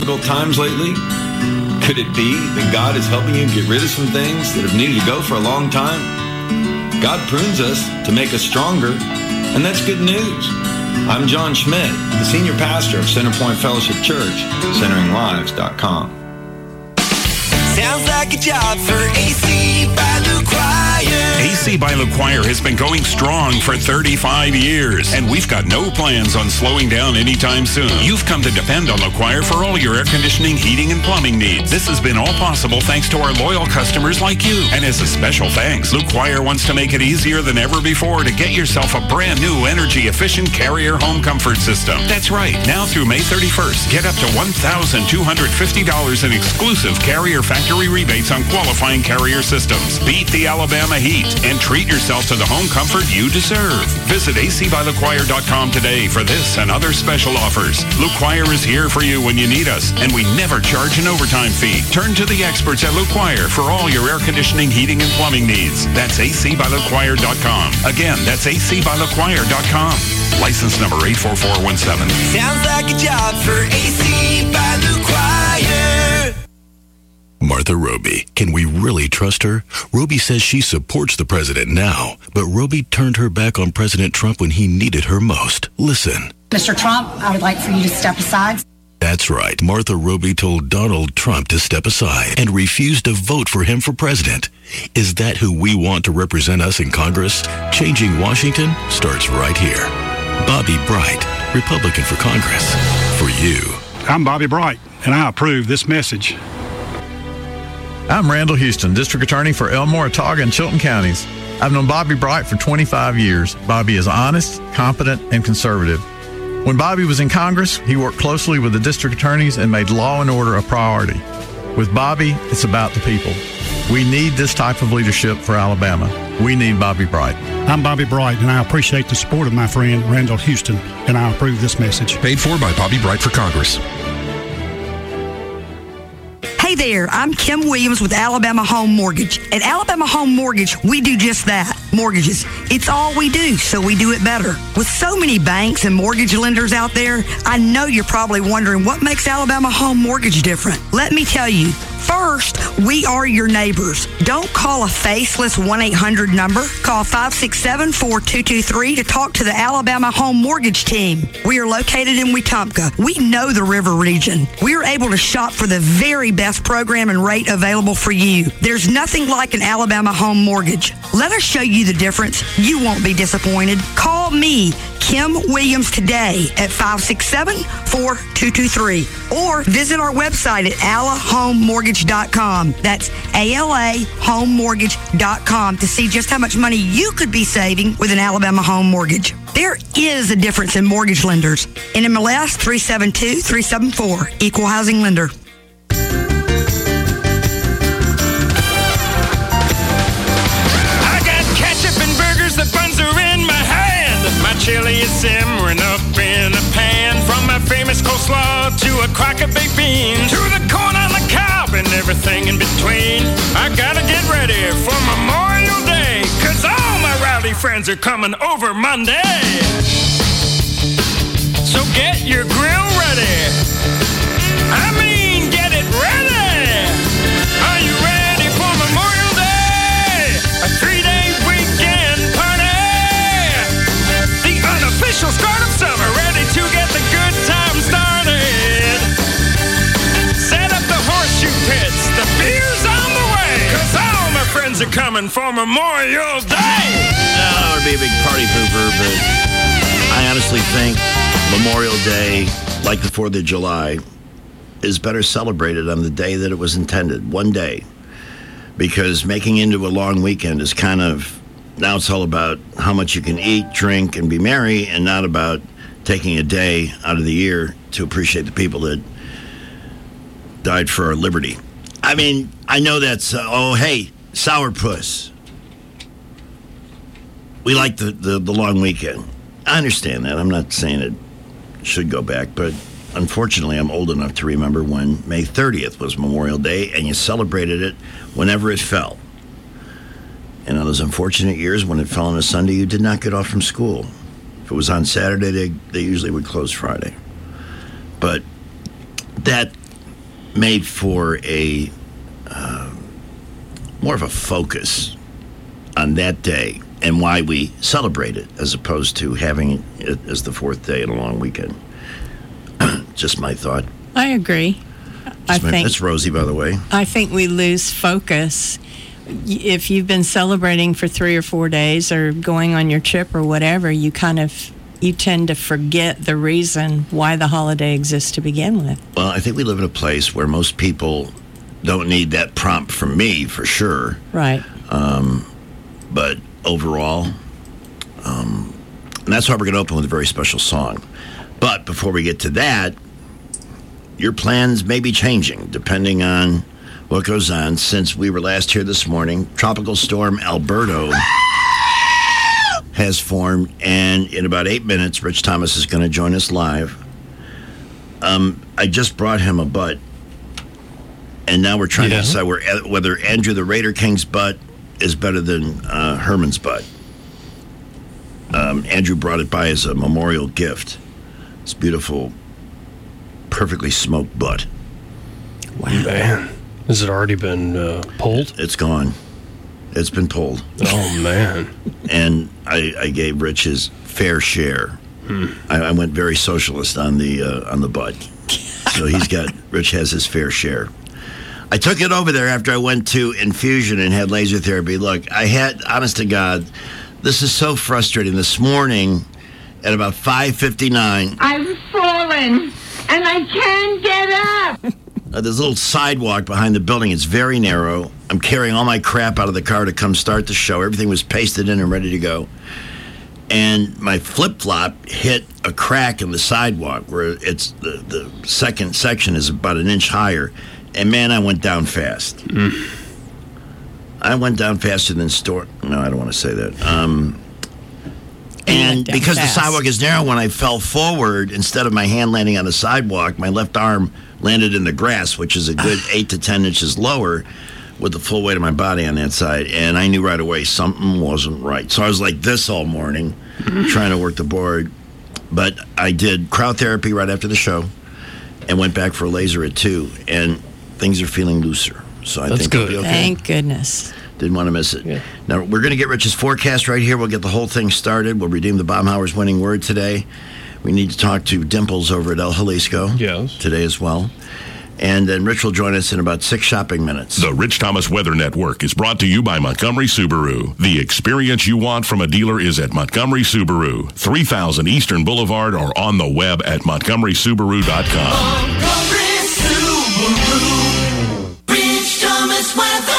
Difficult times lately? Could it be that God is helping you get rid of some things that have needed to go for a long time? God prunes us to make us stronger, and that's good news. I'm John Schmidt, the senior pastor of Centerpoint Fellowship Church, centeringlives.com. Sounds like a job for AC by LaQuire. AC by LaQuire has been going strong for 35 years, and we've got no plans on slowing down anytime soon. You've come to depend on LaQuire for all your air conditioning, heating, and plumbing needs. This has been all possible thanks to our loyal customers like you. And as a special thanks, LaQuire wants to make it easier than ever before to get yourself a brand new energy-efficient Carrier home comfort system. That's right. Now through May 31st, get up to $1,250 in exclusive Carrier factory rebates on qualifying Carrier systems. Beat the Alabama heat and treat yourself to the home comfort you deserve. Visit acbylaquire.com today for this and other special offers. LaQuire is here for you when you need us, and we never charge an overtime fee. Turn to the experts at LaQuire for all your air conditioning, heating, and plumbing needs. That's acbylaquire.com. Again, that's acbylaquire.com. License number 84417. Sounds like a job for AC by LaQuire. Martha Roby. Can we really trust her? Roby says she supports the president now, but Roby turned her back on President Trump when he needed her most. Listen. Mr. Trump, I would like for you to step aside. That's right. Martha Roby told Donald Trump to step aside and refused to vote for him for president. Is that who we want to represent us in Congress? Changing Washington starts right here. Bobby Bright, Republican for Congress. For you. I'm Bobby Bright, and I approve this message. I'm Randall Houston, District Attorney for Elmore, Autauga, and Chilton counties. I've known Bobby Bright for 25 years. Bobby is honest, competent, and conservative. When Bobby was in Congress, he worked closely with the district attorneys and made law and order a priority. With Bobby, it's about the people. We need this type of leadership for Alabama. We need Bobby Bright. I'm Bobby Bright, and I appreciate the support of my friend Randall Houston, and I approve this message. Paid for by Bobby Bright for Congress. Hey there, I'm Kim Williams with Alabama Home Mortgage. At Alabama Home Mortgage, we do just that, mortgages. It's all we do, so we do it better. With so many banks and mortgage lenders out there, I know you're probably wondering what makes Alabama Home Mortgage different. Let me tell you. First, we are your neighbors. Don't call a faceless 1-800 number. Call 567-4223 to talk to the Alabama Home Mortgage team. We are located in Wetumpka. We know the river region. We are able to shop for the very best program and rate available for you. There's nothing like an Alabama Home Mortgage. Let us show you the difference. You won't be disappointed. Call me, Kim Williams, today at 567-4223 or visit our website at alahomemortgage.com. That's alahomemortgage.com to see just how much money you could be saving with an Alabama Home Mortgage. There is a difference in mortgage lenders. NMLS 372374, Equal Housing Lender. I got ketchup and burgers, the buns are in my hand. My chili is simmering up in a pan. From my famous coleslaw to a crock of baked beans, to the corn on the cob and everything in between. I gotta get ready for Memorial Day, 'cause all my rowdy friends are coming over Monday. So get your grill ready. I mean, get it ready. Are you ready for Memorial Day? A 3-day weekend party. The unofficial start of summer, ready to get the good time started. Set up the horseshoe pits, the beer's on the way, 'cause all my friends are coming for Memorial Day. I don't want to be a big party pooper, but I honestly think Memorial Day, like the 4th of July, is better celebrated on the day that it was intended, one day. Because making into a long weekend is kind of, now it's all about how much you can eat, drink, and be merry, and not about taking a day out of the year to appreciate the people that died for our liberty. I mean, I know that's, hey, sourpuss. We like the long weekend. I understand that. I'm not saying it should go back, but unfortunately, I'm old enough to remember when May 30th was Memorial Day, and you celebrated it whenever it fell. And on those unfortunate years when it fell on a Sunday, you did not get off from school. If it was on Saturday, they usually would close Friday. But that made for a more of a focus on that day and why we celebrate it, as opposed to having it as the fourth day in a long weekend. Just my thought. I agree. That's Rosie, by the way. I think we lose focus. If you've been celebrating for 3 or 4 days or going on your trip or whatever, you tend to forget the reason why the holiday exists to begin with. Well, I think we live in a place where most people don't need that prompt from me, for sure. Right. But overall, and that's why we're going to open with a very special song. But before we get to that, your plans may be changing depending on what goes on. Since we were last here this morning, Tropical Storm Alberto has formed, and in about 8 minutes, Rich Thomas is going to join us live. I just brought him a butt, and now we're trying to decide whether Andrew the Raider King's butt is better than Herman's butt. Andrew brought it by as a memorial gift. It's beautiful, perfectly smoked butt. Wow. Man, has it already been pulled? It's gone. It's been pulled. Oh, man. And I gave Rich his fair share. I went very socialist on the butt. So Rich has his fair share. I took it over there after I went to infusion and had laser therapy. Look, honest to God, this is so frustrating. This morning at about 5:59, I've fallen and I can't get up. There's a little sidewalk behind the building. It's very narrow. I'm carrying all my crap out of the car to come start the show. Everything was pasted in and ready to go. And my flip-flop hit a crack in the sidewalk where it's the second section is about an inch higher. And, man, I went down fast. I went down faster than No, I don't want to say that. And because the sidewalk is narrow, when I fell forward, instead of my hand landing on the sidewalk, my left arm landed in the grass, which is a good 8 to 10 inches lower, with the full weight of my body on that side. And I knew right away something wasn't right. So I was like this all morning, trying to work the board. But I did crowd therapy right after the show and went back for a laser at 2. And things are feeling looser. So I think it'll be okay. Thank goodness. Didn't want to miss it. Yeah. Now, we're going to get Rich's forecast right here. We'll get the whole thing started. We'll redeem the Baumhower's winning word today. We need to talk to Dimples over at El Jalisco today as well. And then Rich will join us in about 6 shopping minutes. The Rich Thomas Weather Network is brought to you by Montgomery Subaru. The experience you want from a dealer is at Montgomery Subaru, 3000 Eastern Boulevard, or on the web at montgomerysubaru.com. Montgomery Subaru, Rich Thomas Weather.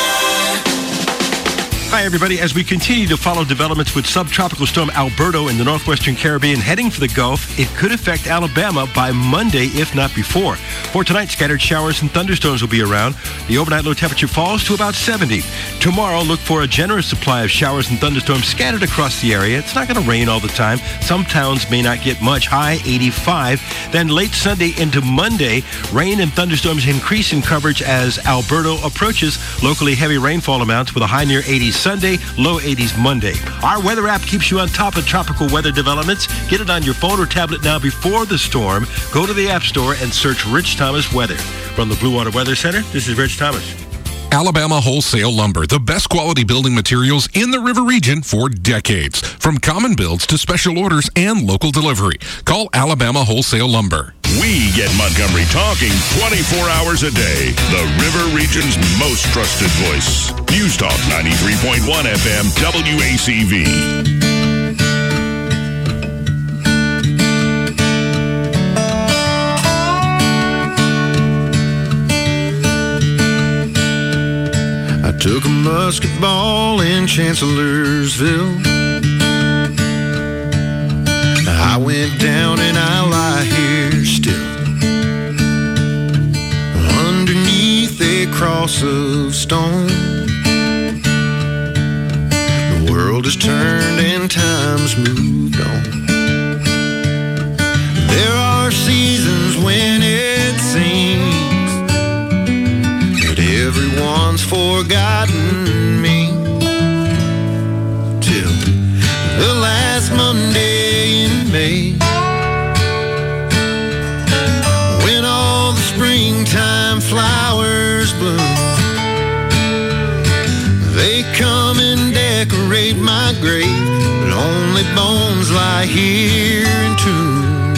Hi, everybody. As we continue to follow developments with subtropical storm Alberto in the northwestern Caribbean heading for the Gulf, it could affect Alabama by Monday, if not before. For tonight, scattered showers and thunderstorms will be around. The overnight low temperature falls to about 70. Tomorrow, look for a generous supply of showers and thunderstorms scattered across the area. It's not going to rain all the time. Some towns may not get much. High 85. Then late Sunday into Monday, rain and thunderstorms increase in coverage as Alberto approaches. Locally heavy rainfall amounts with a high near 80 Sunday, low 80s Monday. Our weather app keeps you on top of tropical weather developments. Get it on your phone or tablet now before the storm. Go to the App Store and search Rich Thomas Weather. From the Blue Water Weather Center, this is Rich Thomas. Alabama Wholesale Lumber, the best quality building materials in the River Region for decades. From common builds to special orders and local delivery. Call Alabama Wholesale Lumber. We get Montgomery talking 24 hours a day. The River Region's most trusted voice. News Talk 93.1 FM WACV. Took a musket ball in Chancellorsville. I went down and I lie here still, underneath a cross of stone. The world has turned and time's moved on. There are seasons when it seems everyone's forgotten me, till the last Monday in May, when all the springtime flowers bloom. They come and decorate my grave, but only bones lie here entombed.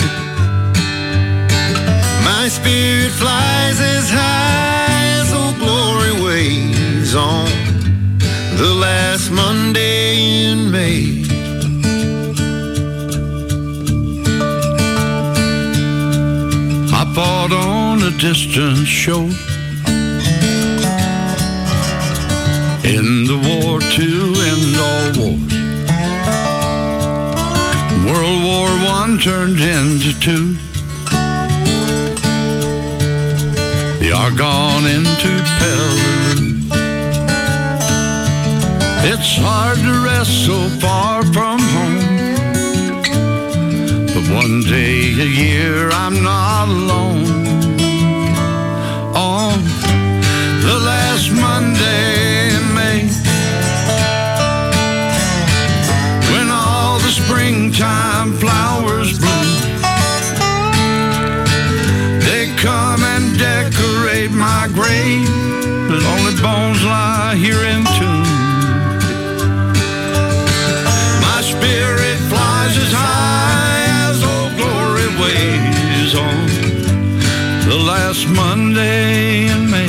My spirit flies as high as Old Glory waves on the last Monday in May. I fought on a distant shore in the war to end all wars. World War I turned into II. The Argonne into Peleliu. It's hard to rest so far from home, but one day a year I'm not alone. On the last Monday in May, when all the springtime flowers bloom, they come and decorate my grave, but only bones lie here entombed. My spirit flies as high as Old Glory waves on the last Monday in May.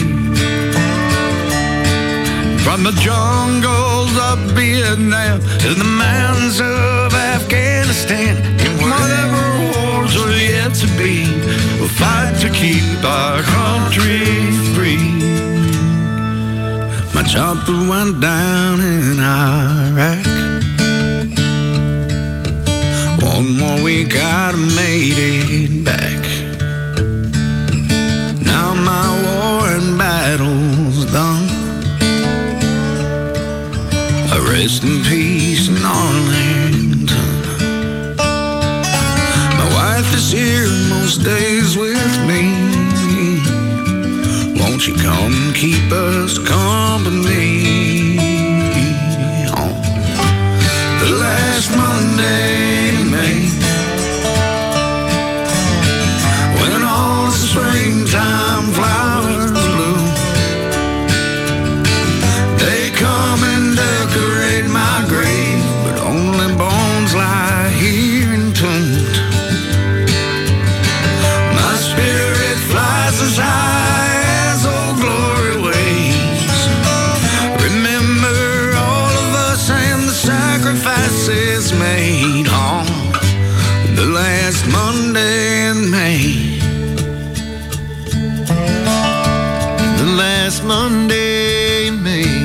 From the jungles of Vietnam to the mountains of Afghanistan, and whatever wars are yet to be, we'll fight to keep our country free. My chopper went down in Iraq. One more week I'd have made it back. Now my war and battle's done. I rest in peace in Arlington. My wife is here most days with me. Won't you come and keep us company? On the last Monday in May, when all the springtime flowers bloom, they come and decorate my grave, but only bones lie here entombed. My spirit flies as high as Old Glory waves. Remember all of us and the sacrifices made on the last Monday in May. The last Monday in May.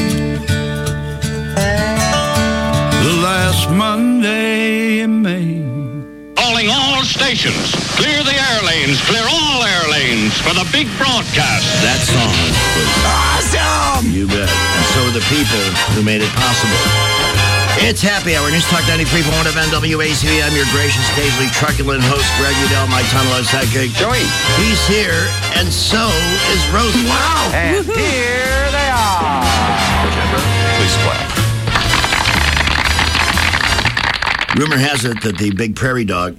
The last Monday in May. Calling all stations. Clear the air lanes. Clear all air lanes for the big broadcast. That song was awesome! You bet. And so are the people who made it possible. It's Happy Hour. News Talk 93.1 of NWACV. I'm your gracious, occasionally truculent host, Greg Udell, my tunnel sidekick. Joey. He's here, and so is Rosie. Wow! And here they are. Please clap. Rumor has it that the big prairie dog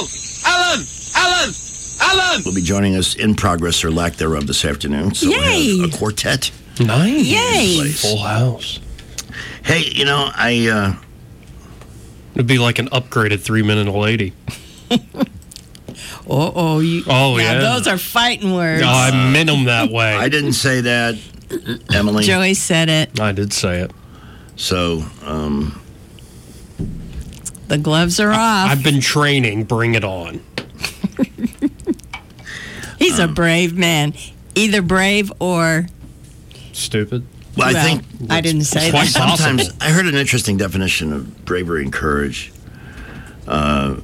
Alan will be joining us in progress or lack thereof this afternoon. So Yay. we have a quartet. Nice. Yay. Full house. Hey, you know, It'd be like an upgraded 3-minute lady. Oh, yeah. Those are fighting words. No, I meant them that way. I didn't say that, Emily. Joey said it. I did say it. So, the gloves are off. I've been training. Bring it on. He's a brave man. Either brave or stupid. Well, I think I didn't say quite that. Sometimes I heard an interesting definition of bravery and courage, and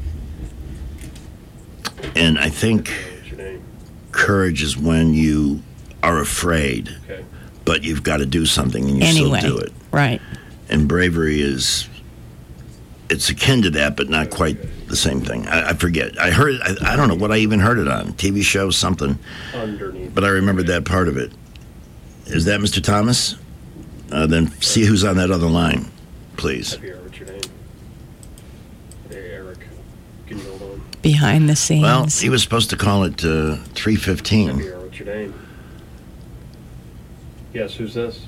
I think courage is when you are afraid, but you've got to do something and you still do it. Right. And bravery it's akin to that, but not quite the same thing. I forget. I heard it. I don't know what I even heard it on. TV show, something. Underneath. But I remembered that part of it. Is that Mr. Thomas? Then see who's on that other line, please. What's your name? Hey, Eric. Can you hold on? Behind the scenes. Well, he was supposed to call it 3:15. What's your name? Yes, who's this?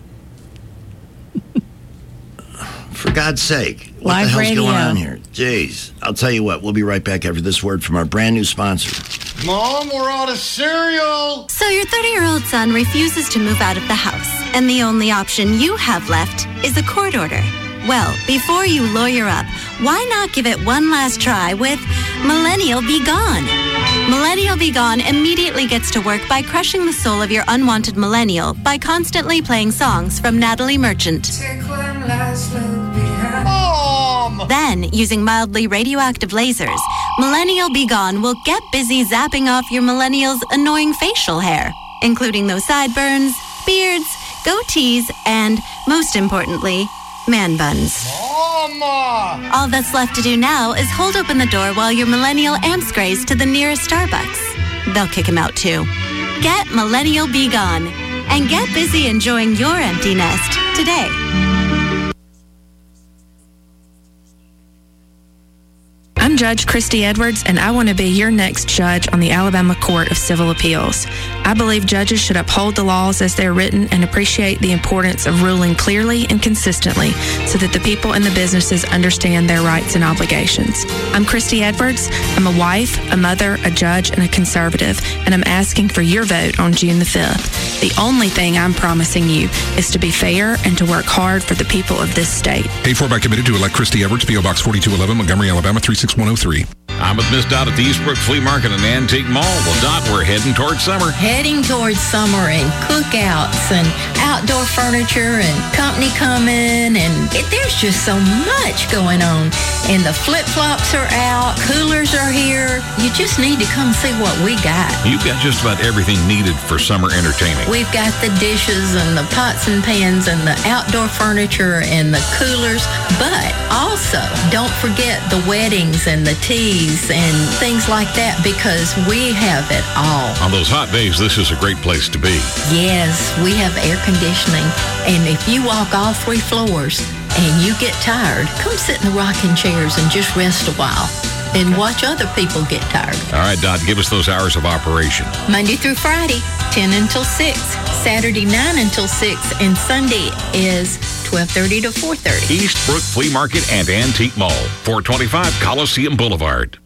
For God's sake, what Live the hell's radio. going on here? Jeez. I'll tell you what, we'll be right back after this word from our brand new sponsor. Mom, we're out of cereal. So your 30-year-old son refuses to move out of the house, and the only option you have left is a court order. Well, before you lawyer up, why not give it one last try with Millennial Be Gone? Millennial Be Gone immediately gets to work by crushing the soul of your unwanted millennial by constantly playing songs from Natalie Merchant. Mom! Then, using mildly radioactive lasers, Millennial Be Gone will get busy zapping off your millennial's annoying facial hair, including those sideburns, beards, goatees, and, most importantly, man buns. Mama! All that's left to do now is hold open the door while your millennial amscrays to the nearest Starbucks. They'll kick him out too. Get Millennial Be Gone and get busy enjoying your empty nest today. I'm Judge Christy Edwards, and I want to be your next judge on the Alabama Court of Civil Appeals. I believe judges should uphold the laws as they're written and appreciate the importance of ruling clearly and consistently so that the people and the businesses understand their rights and obligations. I'm Christy Edwards. I'm a wife, a mother, a judge, and a conservative, and I'm asking for your vote on June the 5th. The only thing I'm promising you is to be fair and to work hard for the people of this state. Paid for by committed to elect Christy Edwards, P.O. Box 4211, Montgomery, Alabama 36103. I'm with Miss Dot at the Eastbrook Flea Market and Antique Mall. Well, Dot, we're heading towards summer. Heading towards summer and cookouts and outdoor furniture and company coming, and there's just so much going on. And the flip-flops are out, coolers are here. You just need to come see what we got. You've got just about everything needed for summer entertaining. We've got the dishes and the pots and pans and the outdoor furniture and the coolers, but also don't forget the weddings and the teas and things like that, because we have it all. On those hot days, this is a great place to be. Yes, we have air conditioning, and if you walk all 3 floors and you get tired, come sit in the rocking chairs and just rest a while and watch other people get tired. All right, Dot, give us those hours of operation. Monday through Friday, 10 until 6. Saturday, 9 until 6. And Sunday is 12:30 to 4:30. Eastbrook Flea Market and Antique Mall, 425 Coliseum Boulevard.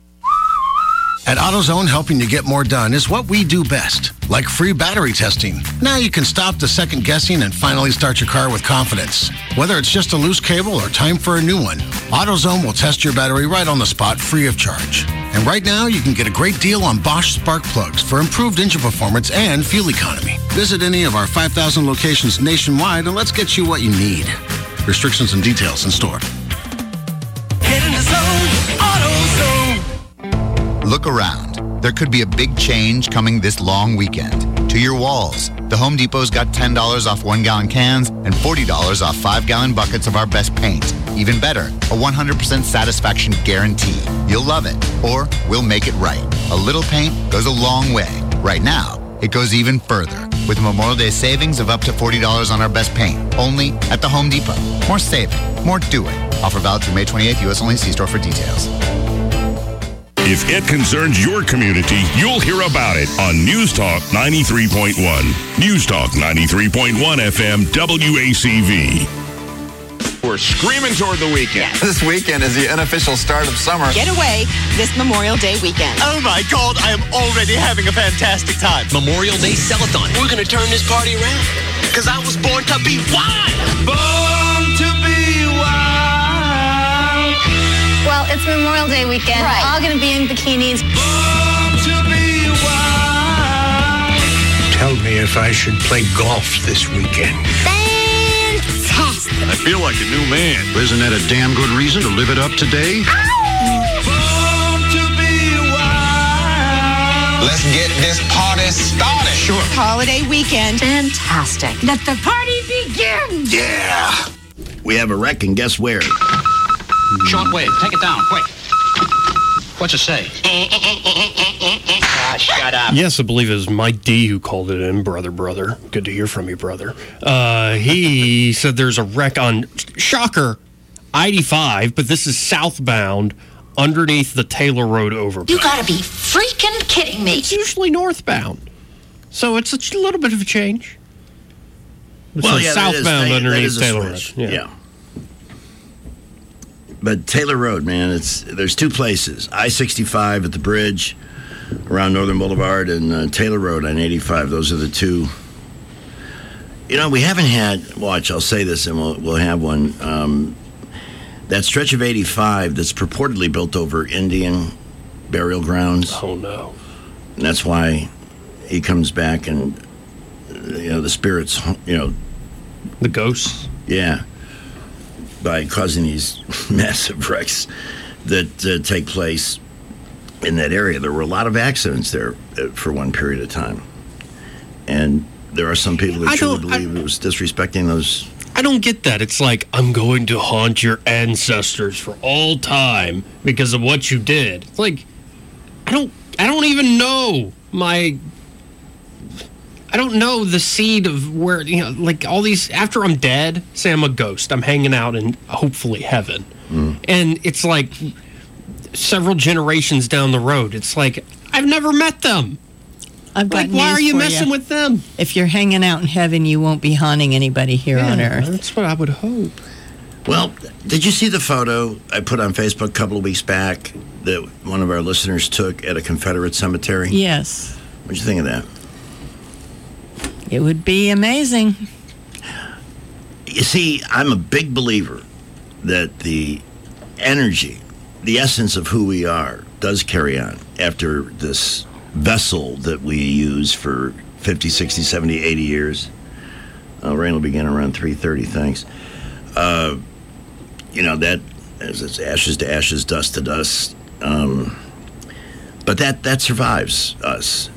At AutoZone, helping you get more done is what we do best, like free battery testing. Now you can stop the second guessing and finally start your car with confidence. Whether it's just a loose cable or time for a new one, AutoZone will test your battery right on the spot free of charge. And right now, you can get a great deal on Bosch spark plugs for improved engine performance and fuel economy. Visit any of our 5,000 locations nationwide and let's get you what you need. Restrictions and details in store. Get in the zone, AutoZone. Look around. There could be a big change coming this long weekend. To your walls. The Home Depot's got $10 off 1-gallon cans and $40 off 5-gallon buckets of our best paint. Even better, a 100% satisfaction guarantee. You'll love it, or we'll make it right. A little paint goes a long way. Right now, it goes even further with a Memorial Day savings of up to $40 on our best paint, only at the Home Depot. More saving, more doing. Offer valid through May 28th, U.S. only. See store for details. If it concerns your community, you'll hear about it on News Talk 93.1. News Talk 93.1 FM WACV. We're screaming toward the weekend. This weekend is the unofficial start of summer. Get away this Memorial Day weekend. Oh my God, I am already having a fantastic time. Memorial Day Sell-a-thon. We're going to turn this party around. Because I was born to be wild. Born to be wild. Well, it's Memorial Day weekend. Right. We're all going to be in bikinis. Born to be wild. Tell me if I should play golf this weekend. Fantastic. I feel like a new man. Isn't that a damn good reason to live it up today? Born to be wild. Let's get this party started. Sure. Holiday weekend. Fantastic. Let the party begin. Yeah. We have a wreck, and guess where? Shortwave, take it down, quick. What's it say? Shut up. Yes, I believe it was Mike D who called it in, brother. Good to hear from you, brother. He said there's a wreck on, shocker, I-85, but this is southbound underneath the Taylor Road overpass. You gotta be freaking kidding me. It's usually northbound. So it's a little bit of a change. Southbound underneath Taylor Road. Yeah. But Taylor Road, man, there's two places. I-65 at the bridge around Northern Boulevard and Taylor Road on 85. Those are the two. You know, we haven't had, watch, I'll say this and we'll have one. That stretch of 85 that's purportedly built over Indian burial grounds. Oh, no. And that's why he comes back and, the spirits, The ghosts? Yeah. By causing these massive wrecks that take place in that area. There were a lot of accidents there for one period of time. And there are some people that truly believe it was disrespecting those. I don't get that. It's like, I'm going to haunt your ancestors for all time because of what you did. It's like, I don't even know I don't know the seed of where, like all these, after I'm dead, say I'm a ghost, I'm hanging out in hopefully heaven. And it's like several generations down the road, it's like, I've never met them. I've got why news are you for messing with them? If you're hanging out in heaven, you won't be haunting anybody here on earth. That's what I would hope. Well, did you see the photo I put on Facebook a couple of weeks back that one of our listeners took at a Confederate cemetery? Yes. What'd you think of that? It would be amazing. You see, I'm a big believer that the energy, the essence of who we are, does carry on after this vessel that we use for 50, 60, 70, 80 years. Rain will begin around 3:30, thanks. That, as it's ashes to ashes, dust to dust. But that survives us.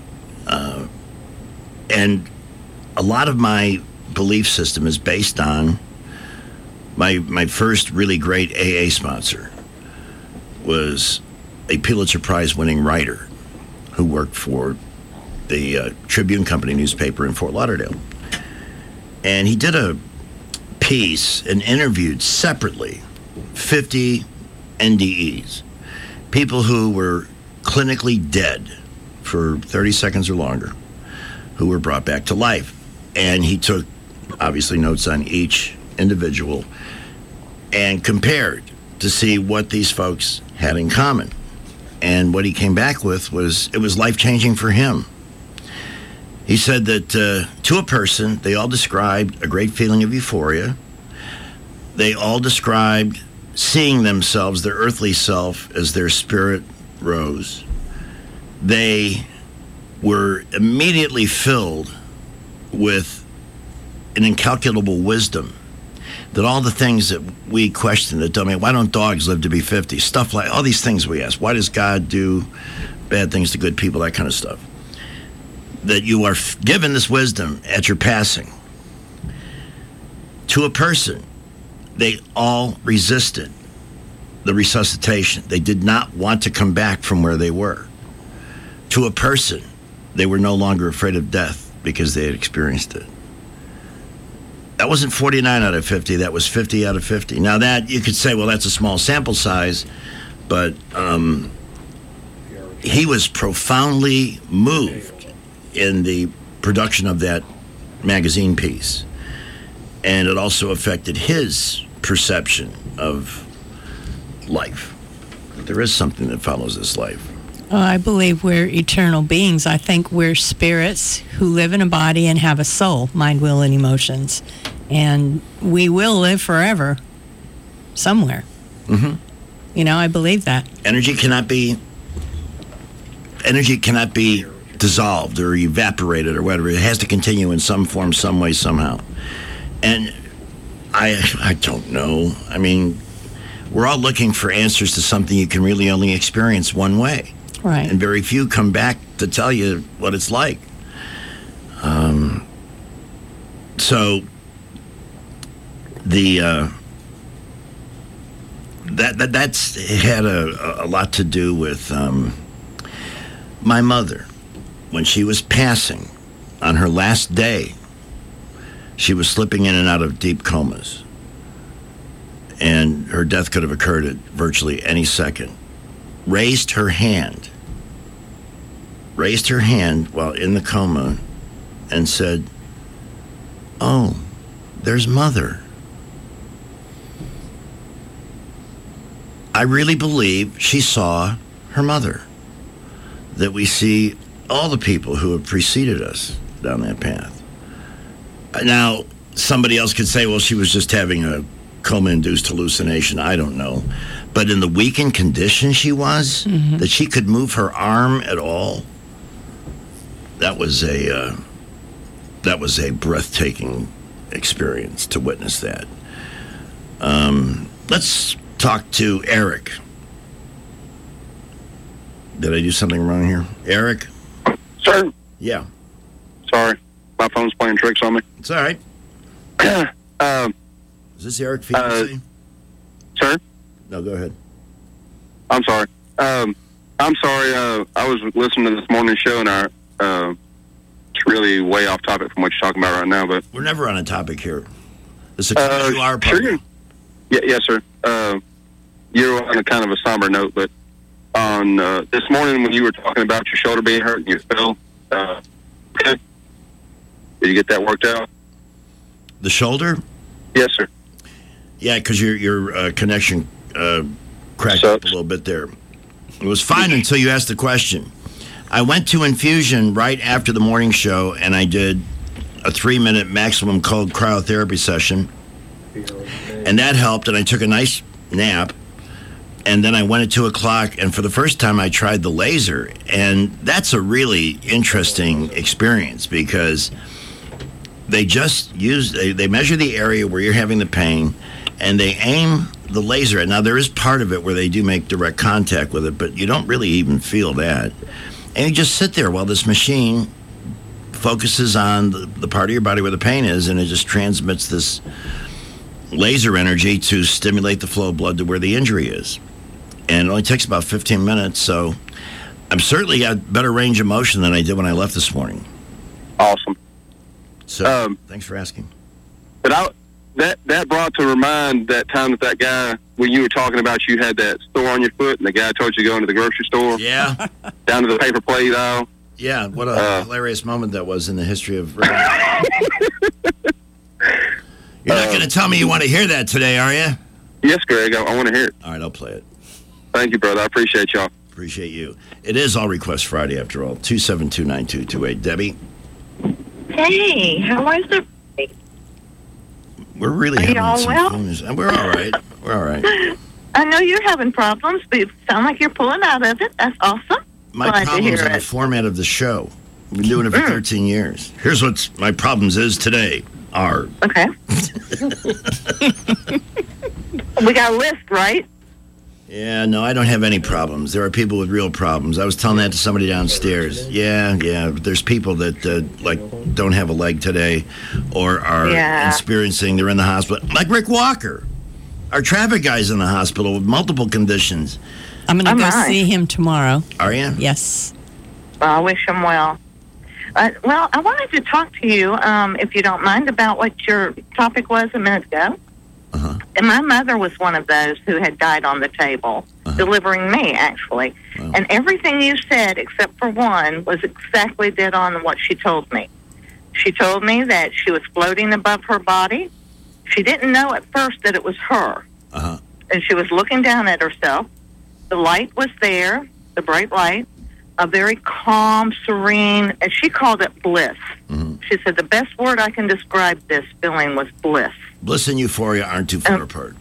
And a lot of my belief system is based on my first really great AA sponsor was a Pulitzer Prize winning writer who worked for the Tribune Company newspaper in Fort Lauderdale. And he did a piece and interviewed separately 50 NDEs, people who were clinically dead for 30 seconds or longer, who were brought back to life. And he took, obviously, notes on each individual and compared to see what these folks had in common. And what he came back with was, it was life-changing for him. He said that to a person, they all described a great feeling of euphoria. They all described seeing themselves, their earthly self, as their spirit rose. They were immediately filled with an incalculable wisdom, that all the things that we question that don't mean, why don't dogs live to be 50? Stuff like, all these things we ask. Why does God do bad things to good people? That kind of stuff. That you are given this wisdom at your passing. To a person, they all resisted the resuscitation. They did not want to come back from where they were. To a person, they were no longer afraid of death because they had experienced it. That wasn't 49 out of 50, that was 50 out of 50. Now that, you could say, well, that's a small sample size, but he was profoundly moved in the production of that magazine piece. And it also affected his perception of life. There is something that follows this life. I believe we're eternal beings. I think we're spirits who live in a body and have a soul, mind, will, and emotions. And we will live forever somewhere. Mm-hmm. I believe that. Energy cannot be dissolved or evaporated or whatever. It has to continue in some form, some way, somehow. And I don't know. I mean, we're all looking for answers to something you can really only experience one way. Right. And very few come back to tell you what it's like. So that's had a lot to do with my mother. When she was passing on her last day, she was slipping in and out of deep comas. And her death could have occurred at virtually any second. Raised her hand while in the coma and said, "Oh, there's Mother. I really believe she saw her mother. That we see all the people who have preceded us down that path. Now, somebody else could say, well, she was just having a coma-induced hallucination. I don't know. But in the weakened condition she was, that she could move her arm at all, that was a breathtaking experience to witness that. Let's talk to Eric. Did I do something wrong here? Eric? Sir? Yeah. Sorry. My phone's playing tricks on me. It's all right. Is this Eric Fiancee? Sir? No, go ahead. I'm sorry. I'm sorry. I was listening to this morning's show, and it's really way off topic from what you're talking about right now. But we're never on a topic here. This is a 2-hour program. Yes, sir. You're on a kind of a somber note, but on this morning when you were talking about your shoulder being hurt and you fell, okay. Did you get that worked out? The shoulder? Yes, sir. Yeah, because your connection cracked up a little bit there. It was fine until you asked the question. I went to infusion right after the morning show, and I did a 3-minute maximum cold cryotherapy session, and that helped, and I took a nice nap, and then I went at 2 o'clock, and for the first time I tried the laser, and that's a really interesting experience because they just they measure the area where you're having the pain, and they aim the laser at. Now, there is part of it where they do make direct contact with it, but you don't really even feel that. And you just sit there while this machine focuses on the part of your body where the pain is, and it just transmits this laser energy to stimulate the flow of blood to where the injury is. And it only takes about 15 minutes, so I'm certainly got better range of motion than I did when I left this morning. Awesome. So, thanks for asking. But that brought to mind that time that guy, when you were talking about you had that store on your foot, and the guy told you to go into the grocery store. Yeah. Down to the paper plate aisle. Yeah, what a hilarious moment that was in the history of... You're not going to tell me you want to hear that today, are you? Yes, Greg, I want to hear it. All right, I'll play it. Thank you, brother. I appreciate y'all. Appreciate you. It is All Request Friday, after all. 272-9228. Debbie? Hey, how is it? We're really having y'all some well? fun. We're all right. We're all right. I know you're having problems, but you sound like you're pulling out of it. That's awesome. My Glad to problems hear are the it. format of the show. We've been doing it for 13 years. Here's what my problems is today. Are. Okay. We got a list, right? Yeah, no, I don't have any problems. There are people with real problems. I was telling that to somebody downstairs. Yeah. There's people that don't have a leg today, or are experiencing. They're in the hospital, like Rick Walker. Our traffic guy's in the hospital with multiple conditions. I'm going to go see him tomorrow. Are you? Yes. Well, I wish him well. Well, I wanted to talk to you, if you don't mind, about what your topic was a minute ago. Uh-huh. And my mother was one of those who had died on the table, delivering me, actually. Wow. And everything you said, except for one, was exactly dead on what she told me. She told me that she was floating above her body. She didn't know at first that it was her. Uh-huh. And she was looking down at herself. The light was there, the bright light, a very calm, serene, and she called it bliss. Mm-hmm. She said the best word I can describe this feeling was bliss. Bliss and euphoria aren't too far apart.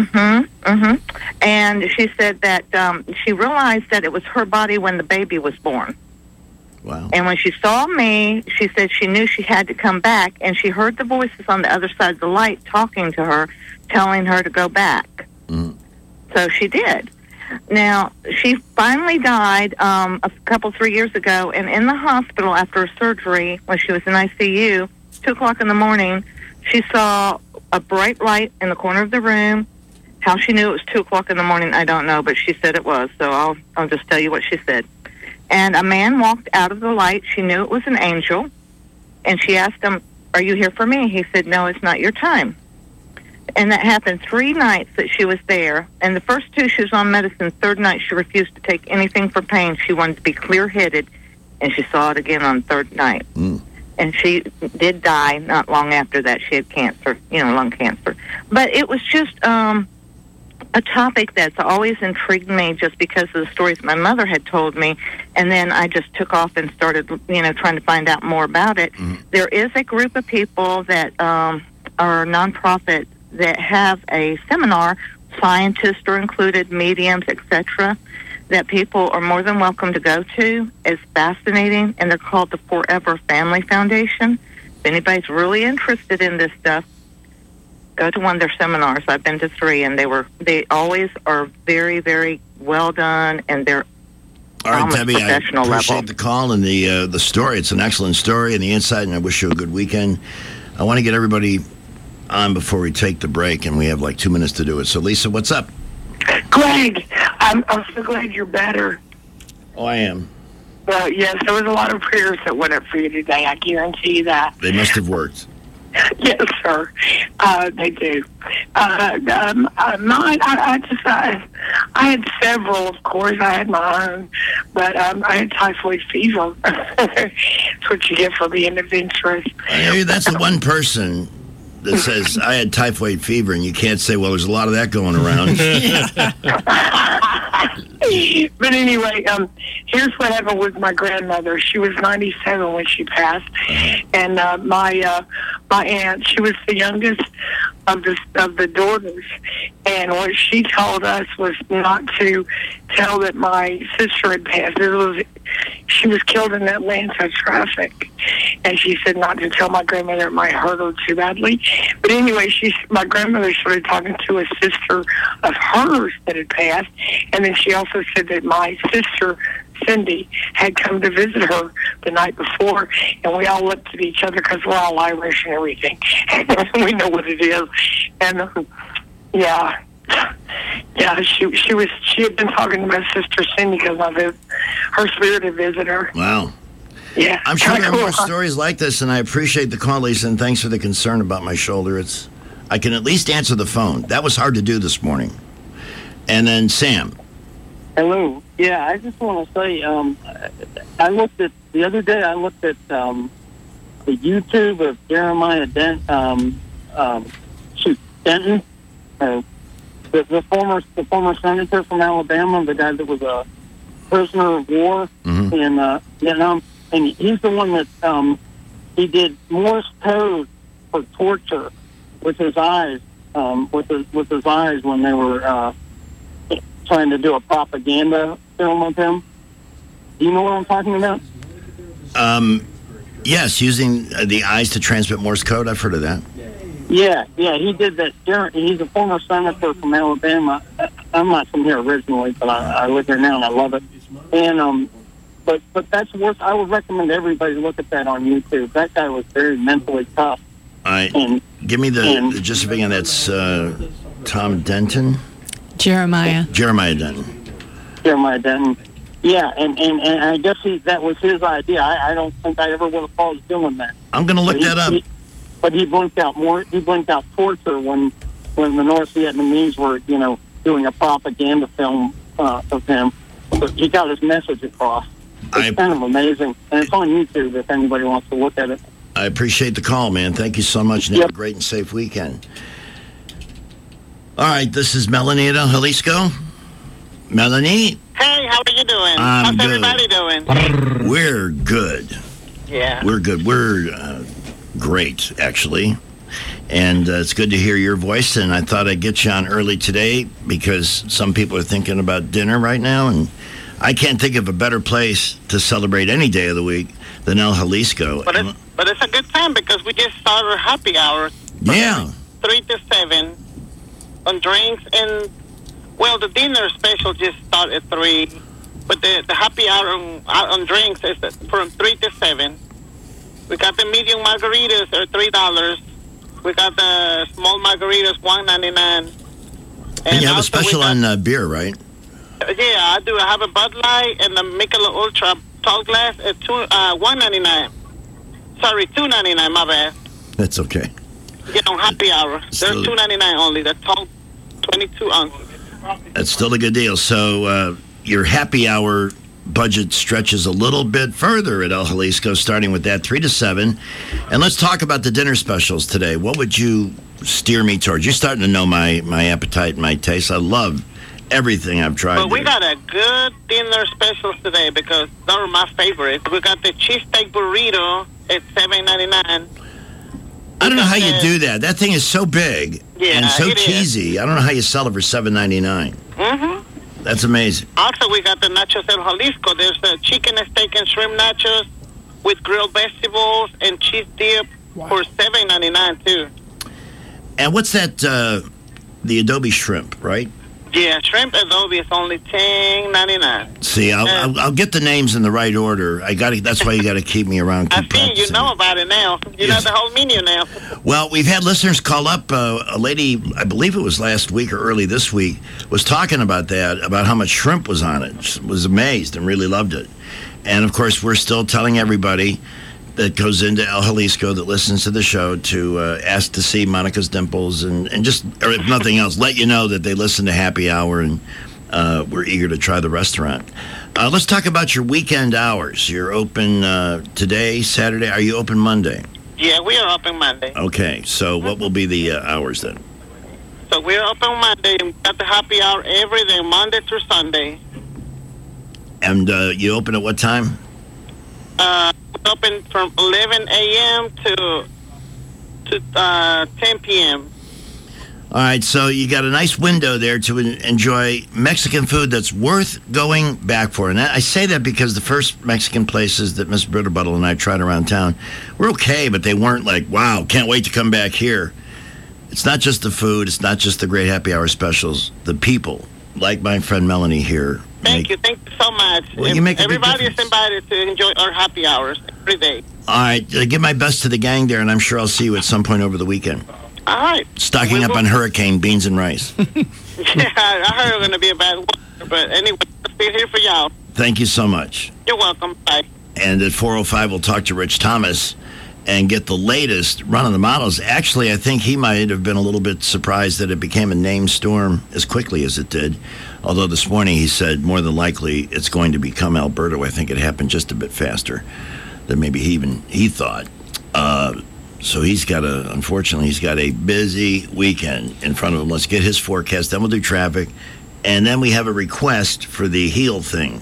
And she said that she realized that it was her body when the baby was born. Wow. And when she saw me, she said she knew she had to come back, and she heard the voices on the other side of the light talking to her, telling her to go back. Mm. So she did. Now, she finally died a couple, 3 years ago, and in the hospital after a surgery, when she was in ICU, 2 o'clock in the morning, she saw a bright light in the corner of the room. How she knew it was 2 o'clock in the morning, I don't know, but she said it was, so I'll just tell you what she said. And a man walked out of the light. She knew it was an angel, and she asked him, "Are you here for me?" He said, "No, it's not your time." And that happened 3 nights that she was there. And the first 2, she was on medicine. Third night, she refused to take anything for pain. She wanted to be clear-headed, and she saw it again on the third night. Mm. and she did die not long after that. She had cancer, lung cancer. But it was just a topic that's always intrigued me just because of the stories my mother had told me, and then I just took off and started, trying to find out more about it. There is a group of people that are nonprofit that have a seminar. Scientists are included, mediums, etc., that people are more than welcome to go to. It's fascinating, and they're called the Forever Family Foundation. If anybody's really interested in this stuff, go to one of their seminars. I've been to 3, and they always are very, very well done, and they're all right, Debbie, I professional appreciate level. the call and the story. It's an excellent story and the insight, and I wish you a good weekend. I want to get everybody on before we take the break, and we have like 2 minutes to do it. So, Lisa, what's up? Greg, I'm so glad you're better. Oh, I am. Well, yes, there was a lot of prayers that went up for you today. I guarantee you that. They must have worked. Yes, sir. They do. I had several, of course. I had my own, but I had typhoid fever. That's what you get for being adventurous. That's the one person that says, I had typhoid fever, and you can't say, well, there's a lot of that going around. But anyway, here's what happened with my grandmother. She was 97 when she passed, and my aunt, she was the youngest of the daughters, and what she told us was not to tell that my sister had passed. She was killed in Atlanta traffic, and she said not to tell my grandmother. It might hurt her too badly. But anyway, my grandmother started talking to a sister of hers that had passed, and then she also said that my sister Cindy had come to visit her the night before, and we all looked at each other because we're all Irish and everything. We know what it is. And she had been talking to my sister Cindy because her spirit had visited her. Wow. Yeah. I'm sure there are more stories like this, and I appreciate the call, Lisa, and thanks for the concern about my shoulder. I can at least answer the phone. That was hard to do this morning. And then Sam. Hello. Yeah, I just want to say, the other day I looked at the YouTube of Jeremiah Denton, the former senator from Alabama, the guy that was a prisoner of war in Vietnam, and he's the one that he did Morse code for torture with his eyes, with his eyes when they were trying to do a propaganda film of him. Do you know what I'm talking about? Yes, using the eyes to transmit Morse code. I've heard of that. Yeah, he did that. He's a former senator from Alabama. I'm not from here originally, but I live here now and I love it. And but that's worth. I would recommend everybody look at that on YouTube. That guy was very mentally tough. Give me the just again. That's Tom Denton. Jeremiah Denton. Jeremiah Denton. Yeah, and I guess that was his idea. I don't think I ever would have thought of doing that. I'm going to look that up. But he blinked out torture when the North Vietnamese were, doing a propaganda film of him. But he got his message across. It's kind of amazing. And it's on YouTube if anybody wants to look at it. I appreciate the call, man. Thank you so much, and have a great and safe weekend. All right, this is Melanie at Jalisco. Melanie? Hey, how are you doing? I'm How's good. everybody doing? We're good. Yeah. We're good. We're great, actually. And it's good to hear your voice, and I thought I'd get you on early today because some people are thinking about dinner right now, and I can't think of a better place to celebrate any day of the week than El Jalisco. But it's a good time because we just started our happy hour. Yeah. 3 to 7 on drinks, and well, the dinner special just started at 3, but the happy hour on drinks is from 3 to 7. We got the medium margaritas are $3. We got the small margaritas $1.99. And you have a special on beer, right? Yeah, I do. I have a Bud Light and the Michelob Ultra tall glass at $1.99. Sorry, $2.99. My bad. That's okay. Happy hour. They're $2.99 only. The tall 22 ounces. That's still a good deal. So your happy hour budget stretches a little bit further at El Jalisco, starting with that 3 to 7. And let's talk about the dinner specials today. What would you steer me towards? You're starting to know my appetite and my taste. I love everything I've tried. Well, we got a good dinner specials today because they're my favorites. We got the cheesesteak burrito at $7.99. I don't know how you do that. That thing is so big and so it cheesy. I don't know how you sell it for $7.99. Mm-hmm. That's amazing. Also, we got the nachos El Jalisco. There's the chicken, steak, and shrimp nachos with grilled vegetables and cheese dip for $7.99 too. And what's that? The adobe shrimp, right? Yeah, shrimp adobe is only $10.99. See, I'll get the names in the right order. That's why you got to keep me around. I see you know about it now. You know the whole menu now. Well, we've had listeners call up. A lady, I believe it was last week or early this week, was talking about that, about how much shrimp was on it. She was amazed and really loved it. And of course, we're still telling everybody that goes into El Jalisco that listens to the show to ask to see Monica's Dimples and just, or if nothing else, let you know that they listen to Happy Hour and we're eager to try the restaurant. Let's talk about your weekend hours. You're open today, Saturday. Are you open Monday? Yeah, we are open Monday. Okay, so what will be the hours then? So we're open Monday and we got the Happy Hour every day, Monday through Sunday. And you open at what time? Open from 11 a.m. to 10 p.m. All right, so you got a nice window there to enjoy Mexican food that's worth going back for. And I say that because the first Mexican places that Miss Britterbuttle and I tried around town were okay, but they weren't like, wow, can't wait to come back here. It's not just the food. It's not just the great happy hour specials. The people, like my friend Melanie here. Thank you so much. Well, you make a big Everybody is difference. invited to enjoy our happy hours every day. All right, give my best to the gang there, and I'm sure I'll see you at some point over the weekend. All right. Stocking up on hurricane beans and rice. Yeah, I heard it was going to be a bad one, but anyway, I'll be here for y'all. Thank you so much. You're welcome. Bye. And at 4:05, we'll talk to Rich Thomas and get the latest run of the models. Actually, I think he might have been a little bit surprised that it became a named storm as quickly as it did. Although this morning he said more than likely it's going to become Alberto. I think it happened just a bit faster than maybe he thought. So unfortunately, he's got a busy weekend in front of him. Let's get his forecast, then we'll do traffic, and then we have a request for the heel thing.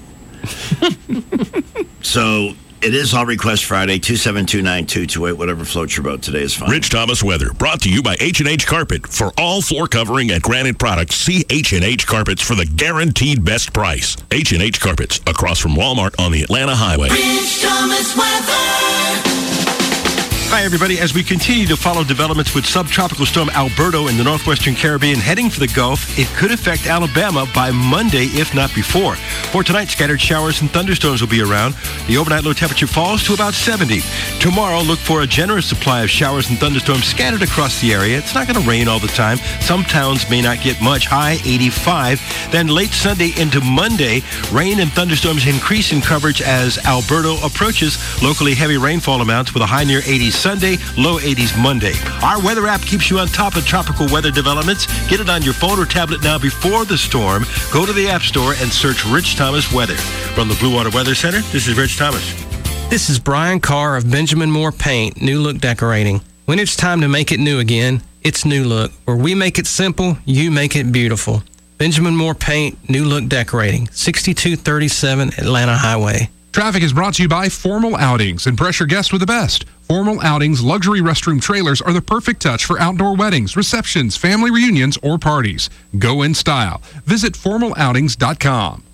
So it is All Request Friday, 2729228, whatever floats your boat today is fine. Rich Thomas Weather, brought to you by H&H Carpet. For all floor covering at Granite Products, see H&H Carpets for the guaranteed best price. H&H Carpets, across from Walmart on the Atlanta Highway. Rich Thomas Weather. Hi, everybody. As we continue to follow developments with subtropical storm Alberto in the northwestern Caribbean heading for the Gulf, it could affect Alabama by Monday, if not before. For tonight, scattered showers and thunderstorms will be around. The overnight low temperature falls to about 70. Tomorrow, look for a generous supply of showers and thunderstorms scattered across the area. It's not going to rain all the time. Some towns may not get much. High 85. Then late Sunday into Monday, rain and thunderstorms increase in coverage as Alberto approaches. Locally heavy rainfall amounts with a high near 80 Sunday, low 80s Monday. Our weather app keeps you on top of tropical weather developments. Get it on your phone or tablet now before the storm. Go to the App Store and search Rich Thomas Weather. From the Blue Water Weather Center, this is Rich Thomas. This is Brian Carr of Benjamin Moore Paint, New Look Decorating. When it's time to make it new again, it's New Look. Where we make it simple, you make it beautiful. Benjamin Moore Paint, New Look Decorating, 6237 Atlanta Highway. Traffic is brought to you by Formal Outings. Impress your guests with the best. Formal Outings luxury restroom trailers are the perfect touch for outdoor weddings, receptions, family reunions, or parties. Go in style. Visit formaloutings.com.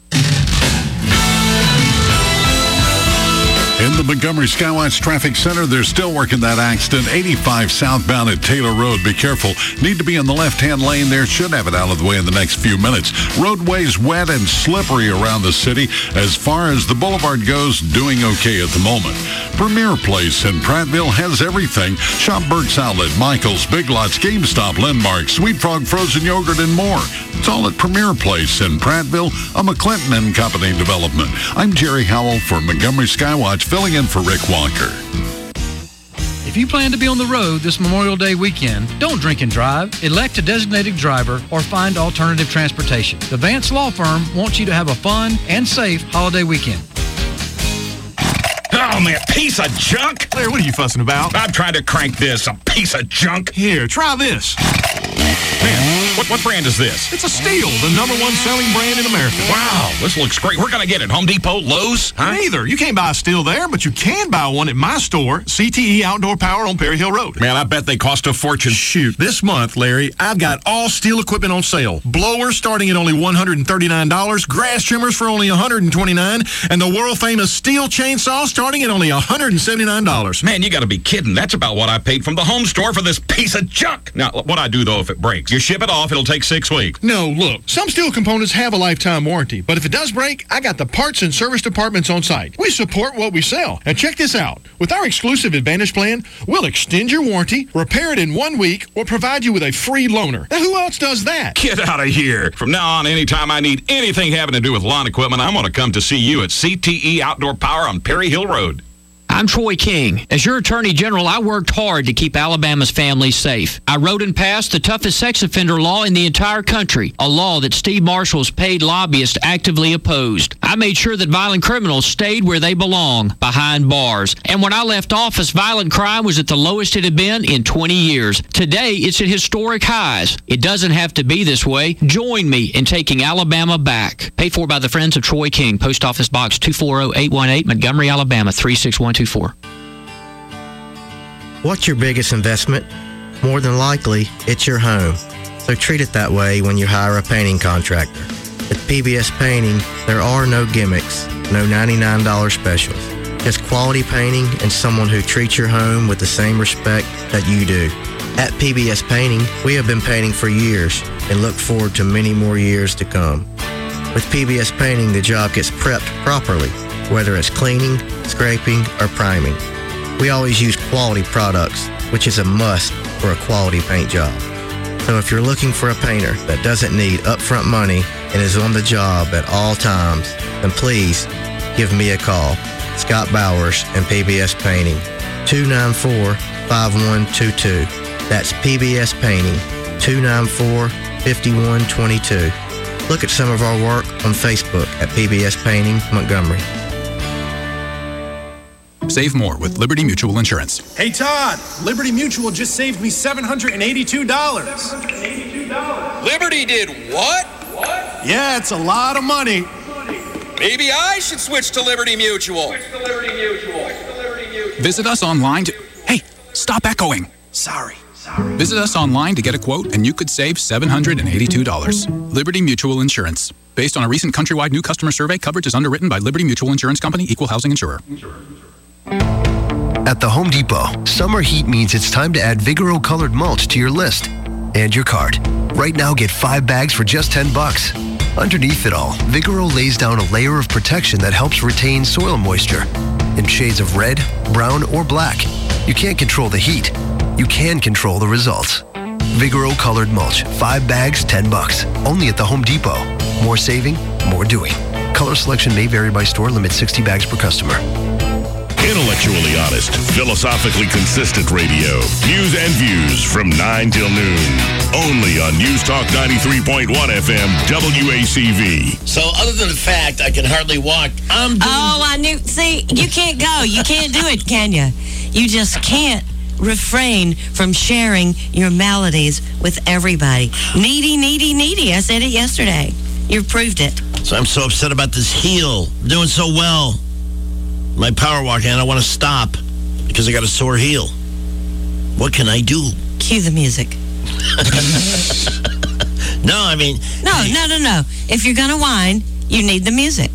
In the Montgomery Skywatch Traffic Center, they're still working that accident. 85 southbound at Taylor Road. Be careful. Need to be in the left-hand lane there. Should have it out of the way in the next few minutes. Roadways wet and slippery around the city. As far as the boulevard goes, doing okay at the moment. Premier Place in Prattville has everything. Shop Burke's Outlet, Michael's, Big Lots, GameStop, Landmark, Sweet Frog Frozen Yogurt, and more. It's all at Premier Place in Prattville, a McClinton & Company development. I'm Jerry Howell for Montgomery Skywatch, filling in for Rick Walker. If you plan to be on the road this Memorial Day weekend, don't drink and drive. Elect a designated driver or find alternative transportation. The Vance Law Firm wants you to have a fun and safe holiday weekend. Oh, man, piece of junk? Claire, what are you fussing about? I'm trying to crank this, a piece of junk. Here, try this. Man, what brand is this? It's a Steel, the #1 selling brand in America. Wow, this looks great. Where can I get it? Home Depot, Lowe's? Huh? Neither. You can't buy a Steel there, but you can buy one at my store, CTE Outdoor Power on Perry Hill Road. Man, I bet they cost a fortune. Shoot, this month, Larry, I've got all Steel equipment on sale. Blowers starting at only $139, grass trimmers for only $129, and the world-famous Steel chainsaw starting at only $179. Man, you got to be kidding. That's about what I paid from the home store for this piece of junk. Now, what I do, though, if it breaks, you ship it off, it'll take 6 weeks. No, look, some Steel components have a lifetime warranty, but if it does break, I got the parts and service departments on site. We support what we sell. And check this out. With our exclusive Advantage plan, we'll extend your warranty, repair it in 1 week, or provide you with a free loaner. Now, who else does that? Get out of here. From now on, anytime I need anything having to do with lawn equipment, I'm going to come to see you at CTE Outdoor Power on Perry Hill Road. I'm Troy King. As your Attorney General, I worked hard to keep Alabama's families safe. I wrote and passed the toughest sex offender law in the entire country, a law that Steve Marshall's paid lobbyists actively opposed. I made sure that violent criminals stayed where they belong, behind bars. And when I left office, violent crime was at the lowest it had been in 20 years. Today, it's at historic highs. It doesn't have to be this way. Join me in taking Alabama back. Paid for by the Friends of Troy King, Post Office Box 240818, Montgomery, Alabama 36124. What's your biggest investment? More than likely, it's your home. So treat it that way when you hire a painting contractor. At PBS Painting, there are no gimmicks, no $99 specials. Just quality painting and someone who treats your home with the same respect that you do. At PBS Painting, we have been painting for years and look forward to many more years to come. With PBS Painting, the job gets prepped properly, whether it's cleaning, scraping, or priming. We always use quality products, which is a must for a quality paint job. So if you're looking for a painter that doesn't need upfront money and is on the job at all times, then please give me a call. Scott Bowers and PBS Painting, 294-5122. That's PBS Painting, 294-5122. Look at some of our work on Facebook at PBS Painting Montgomery. Save more with Liberty Mutual Insurance. Hey, Todd, Liberty Mutual just saved me $782. Liberty did what? Yeah, it's a lot of money. Maybe I should switch to Liberty Mutual. Visit us online to... Hey, stop echoing. Sorry. Visit us online to get a quote, and you could save $782. Liberty Mutual Insurance. Based on a recent countrywide new customer survey, coverage is underwritten by Liberty Mutual Insurance Company, Equal Housing Insurer. At the Home Depot, summer heat means it's time to add Vigoro colored mulch to your list and your cart. Right now, get 5 bags for just $10. Underneath it all, Vigoro lays down a layer of protection that helps retain soil moisture. In shades of red, brown, or black, you can't control the heat. You can control the results. Vigoro colored mulch, 5 bags, $10. Only at the Home Depot. More saving, more doing. Color selection may vary by store. Limit 60 bags per customer. Intellectually honest, philosophically consistent radio. News and views from 9 till noon. Only on News Talk 93.1 FM, WACV. So other than the fact I can hardly walk, I'm doing... Oh, I knew. See, you can't go. You can't do it, can you? You just can't refrain from sharing your maladies with everybody. Needy, needy, needy. I said it yesterday. You proved it. So I'm so upset about this heel. I'm doing so well. My power walking, and I want to stop because I got a sore heel. What can I do? Cue the music. No, I mean... No. If you're going to whine, you need the music.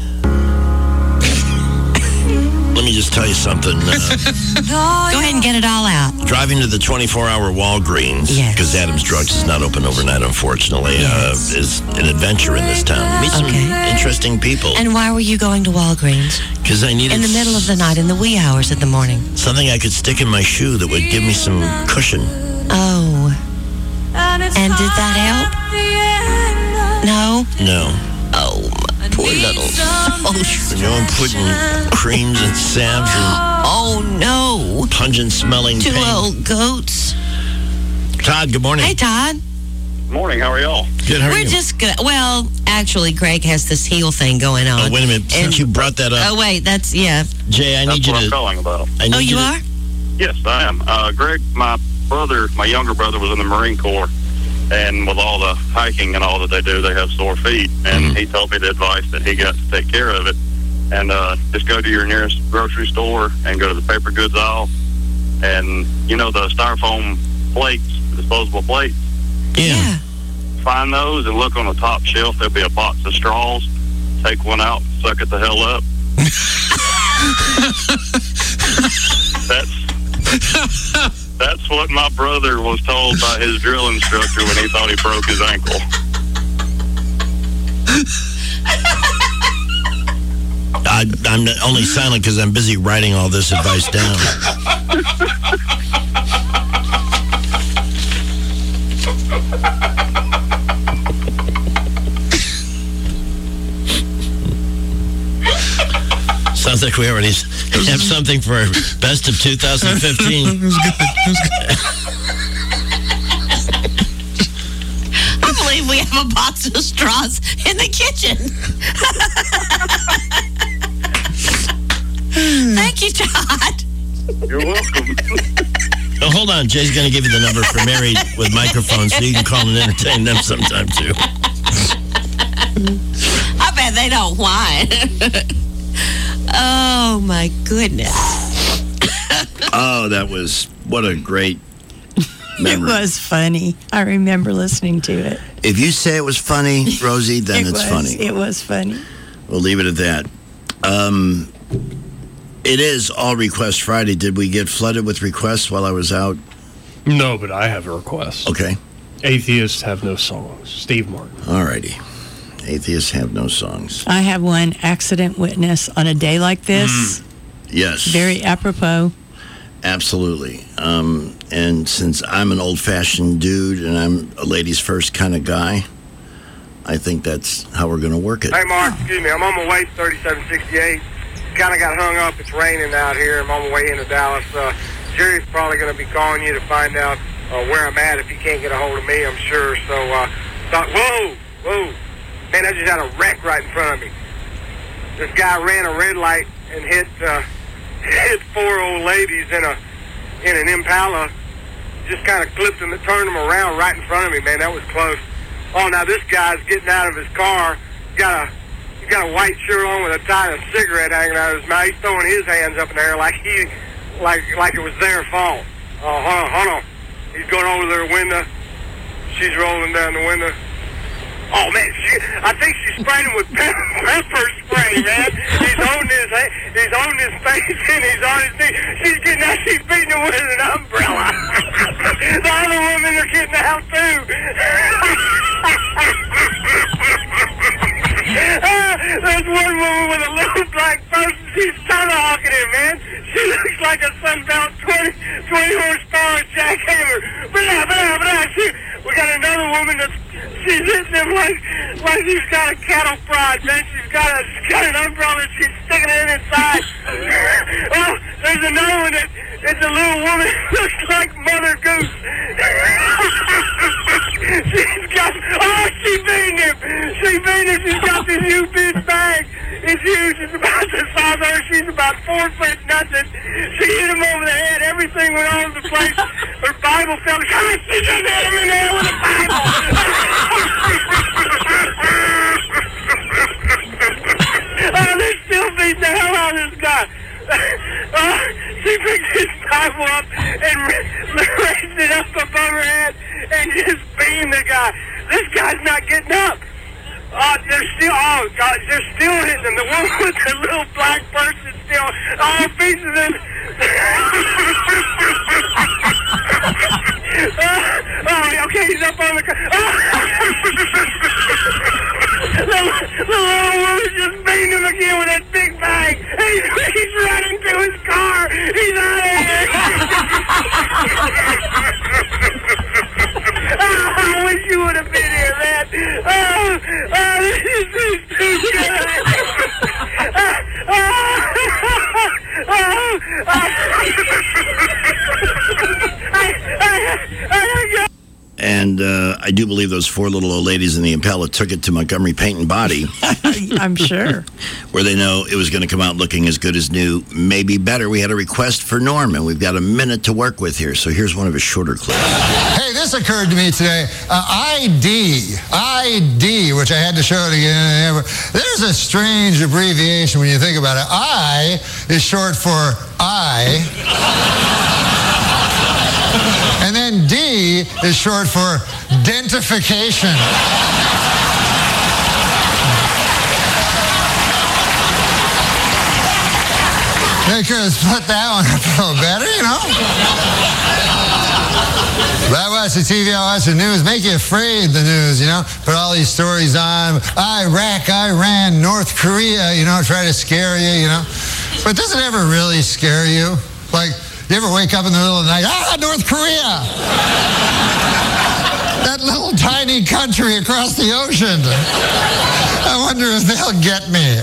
Let me just tell you something. Go ahead and get it all out. Driving to the 24-hour Walgreens, because Adams Drugs is not open overnight, unfortunately, is an adventure in this town. Meet some interesting people. And why were you going to Walgreens? Because I needed... In the middle of the night, in the wee hours of the morning. Something I could stick in my shoe that would give me some cushion. Oh. And did that help? No? No. Oh, my Poor little You know, I'm putting creams and salves and Oh, no. pungent smelling Two paint. old goats. Todd, good morning. Hey, Todd. Morning. How are y'all? Good. How are We're you? just good. Well, actually, Greg has this heel thing going on. Oh, wait a minute. Since you brought that up. Oh, wait. That's, yeah. Jay, I need you That's to. what I'm calling about. Oh, you are? Yes, I am. Greg, my younger brother, was in the Marine Corps, and with all the hiking and all that they do, they have sore feet. And he told me the advice that he got to take care of it, and just go to your nearest grocery store and go to the paper goods aisle, and you know the styrofoam plates, disposable plates. Yeah. Find those and look on the top shelf. There'll be a box of straws. Take one out, suck it the hell up. That's what my brother was told by his drill instructor when he thought he broke his ankle. I'm only silent because I'm busy writing all this advice down. Sounds like we already have something for our best of 2015. I believe we have a box of straws in the kitchen. Thank you, Todd. You're welcome. Oh, hold on. Jay's going to give you the number for Married with Microphones so you can call and entertain them sometime, too. I bet they don't whine. Oh, my goodness. Oh, what a great memory. It was funny. I remember listening to it. If you say it was funny, Rosie, then it's funny. It was funny. We'll leave it at that. It is All Request Friday. Did we get flooded with requests while I was out? No, but I have a request. Okay. Atheists have no songs. Steve Martin. All righty. Atheists have no songs. I have one accident witness on a day like this. Yes. Very apropos. Absolutely. And since I'm an old-fashioned dude and I'm a ladies first kind of guy, I think that's how we're going to work it. Hey, Mark, excuse me. I'm on my way to 3768. Kind of got hung up. It's raining out here. I'm on my way into Dallas. Jerry's probably going to be calling you to find out where I'm at if he can't get a hold of me, I'm sure. So, thought, whoa. Man, I just had a wreck right in front of me. This guy ran a red light and hit four old ladies in an Impala. Just kind of clipped them and turned them around right in front of me, man. That was close. Oh, now this guy's getting out of his car. He's got a white shirt on with a tie and a cigarette hanging out of his mouth. He's throwing his hands up in the air like it was their fault. Hold on. He's going over their window. She's rolling down the window. Oh, man, I think she's spraying him with pepper spray, man. He's holding his face and he's on his knee. She's getting out, she's beating him with an umbrella. The other women are getting out, too. There's one woman with a little black person. She's tomahawking him, man. She looks like a Sunbelt 20 horsepower jackhammer. We got another woman she's hitting him like he's got a cattle prod, man. She's got an umbrella. She's sticking it inside. Oh, there's another one it's a little woman who looks like Mother Goose. She beat him. She's got this huge big bag. It's huge. It's about the size of her. She's about 4 foot nothing. She hit him over the head. Everything went all over the place. Her Bible fell. She just hit him in the head with a Bible. They're still beating the hell out of this guy. She picked his Bible up and raised it up above her head and just beamed the guy. This guy's not getting up. They're still hitting him. The one with the little black person still, all pieces of him. Okay, he's up on the car. The little woman just beating him again with that big bag. He's running to his car. He's out of here. I wish you would have been here, man. This is too good. And I do believe those 4 little old ladies in the Impala took it to Montgomery Paint and Body. I'm sure. Where they know it was going to come out looking as good as new, maybe better. We had a request for Norm, and we've got a minute to work with here. So here's one of his shorter clips. Hey, this occurred to me today. ID, which I had to show it again. There's a strange abbreviation when you think about it. I is short for I. And then D is short for dentification. They could have split that one up a little better, you know? But I watch the TV, I watch the news, make you afraid, the news, you know? Put all these stories on, Iraq, Iran, North Korea, you know, try to scare you, you know? But does it ever really scare you? Like, you ever wake up in the middle of the night, North Korea! That little tiny country across the ocean. I wonder if they'll get me.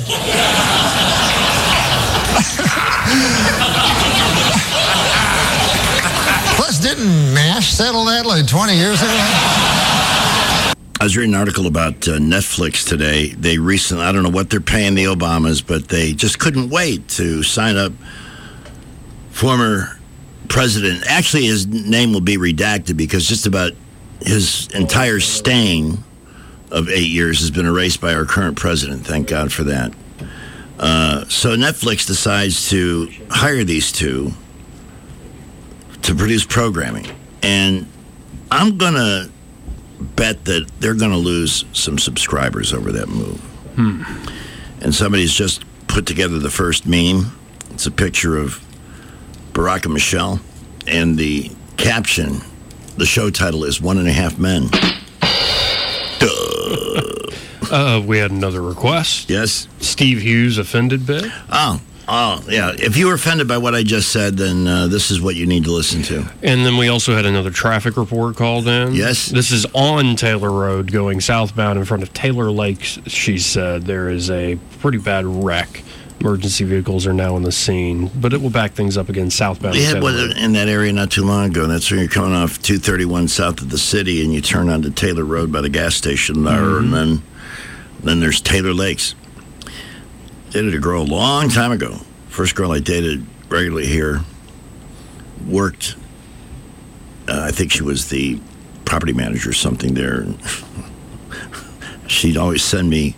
Plus, didn't MASH settle that like 20 years ago? I was reading an article about Netflix today. They recently, I don't know what they're paying the Obamas, but they just couldn't wait to sign up former president. Actually, his name will be redacted because just about his entire staying of 8 years has been erased by our current president. Thank God for that. So Netflix decides to hire these two to produce programming. And I'm going to bet that they're going to lose some subscribers over that move. And somebody's just put together the first meme. It's a picture of Barack and Michelle. And the caption, the show title is 1.5 Men. We had another request. Yes. Steve Hughes offended bit. Oh, yeah. If you were offended by what I just said, then this is what you need to listen to. And then we also had another traffic report called in. Yes. This is on Taylor Road going southbound in front of Taylor Lakes. She said there is a pretty bad wreck. Emergency vehicles are now on the scene, but it will back things up again southbound. We had one in that area not too long ago. That's when you're coming off 231 south of the city and you turn onto Taylor Road by the gas station there, and then there's Taylor Lakes. Dated a girl a long time ago. First girl I dated regularly here. Worked, I think she was the property manager or something there. She'd always send me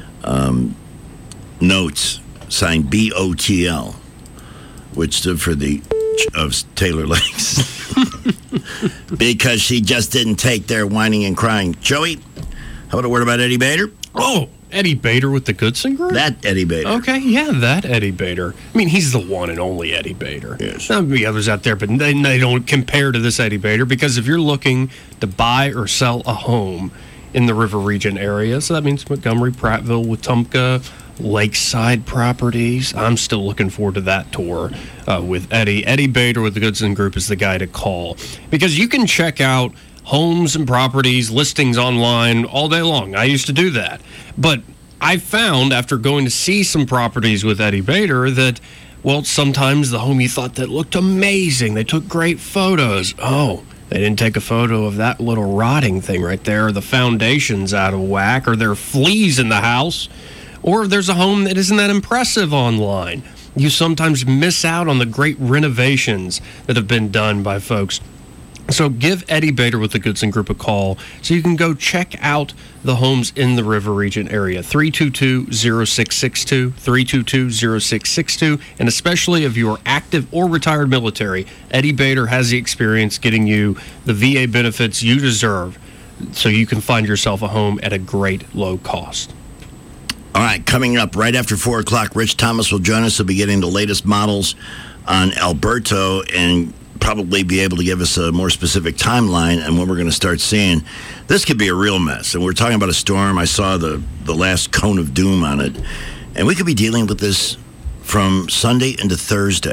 notes signed BOTL, which stood for the of Taylor Lakes. Because she just didn't take their whining and crying. Joey, how about a word about Eddie Bader? Oh, Eddie Bader with the Goodson Group? That Eddie Bader. Okay, yeah, that Eddie Bader. I mean, he's the one and only Eddie Bader. Yes. There'll be others out there, but they don't compare to this Eddie Bader, because if you're looking to buy or sell a home in the River Region area, so that means Montgomery, Prattville, Wetumpka, Lakeside properties. I'm still looking forward to that tour with Eddie. Eddie Bader with the Goodson Group is the guy to call, because you can check out homes and properties, listings online all day long. I used to do that. But I found after going to see some properties with Eddie Bader that, well, sometimes the home you thought that looked amazing, they took great photos. Oh, they didn't take a photo of that little rotting thing right there, or the foundation's out of whack, or there are fleas in the house, or there's a home that isn't that impressive online. You sometimes miss out on the great renovations that have been done by folks. So give Eddie Bader with the Goodson Group a call so you can go check out the homes in the River Region area. 322-0662, 322-0662. And especially if you're active or retired military, Eddie Bader has the experience getting you the VA benefits you deserve so you can find yourself a home at a great low cost. All right, coming up right after 4 o'clock, Rich Thomas will join us. He'll be getting the latest models on Alberto and probably be able to give us a more specific timeline and when we're going to start seeing. This could be a real mess. And we're talking about a storm. I saw the last cone of doom on it. And we could be dealing with this from Sunday into Thursday.